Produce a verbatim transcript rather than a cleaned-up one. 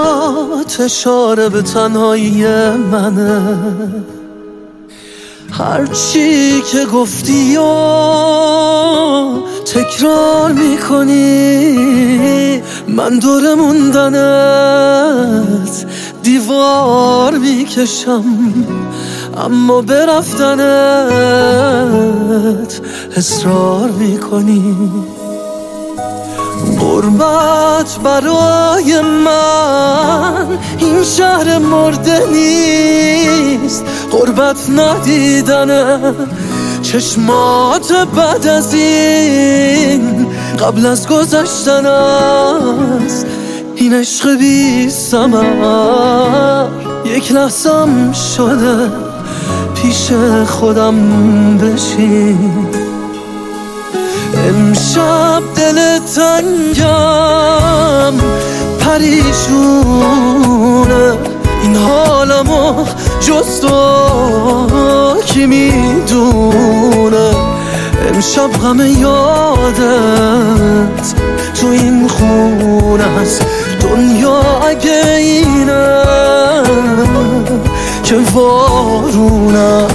حرفات اشاره به تنهایی منه، هرچی که گفتی و تکرار میکنی، من دور موندنت دیوار میکشم، اما به رفتنت اصرار میکنی. غربت برای من این شهر مرده نیست، غربت ندیدنه چشمات بعد از این، قبل از گذشتن است این عشق بی ثمر. یک لحظم شده پیش خودم بشین، امشب دل تنگم پریشونه، این حالمو جز تو کی میدونه. امشب غم یادت تو این خونه است، دنیا اگه اینه که وارونه.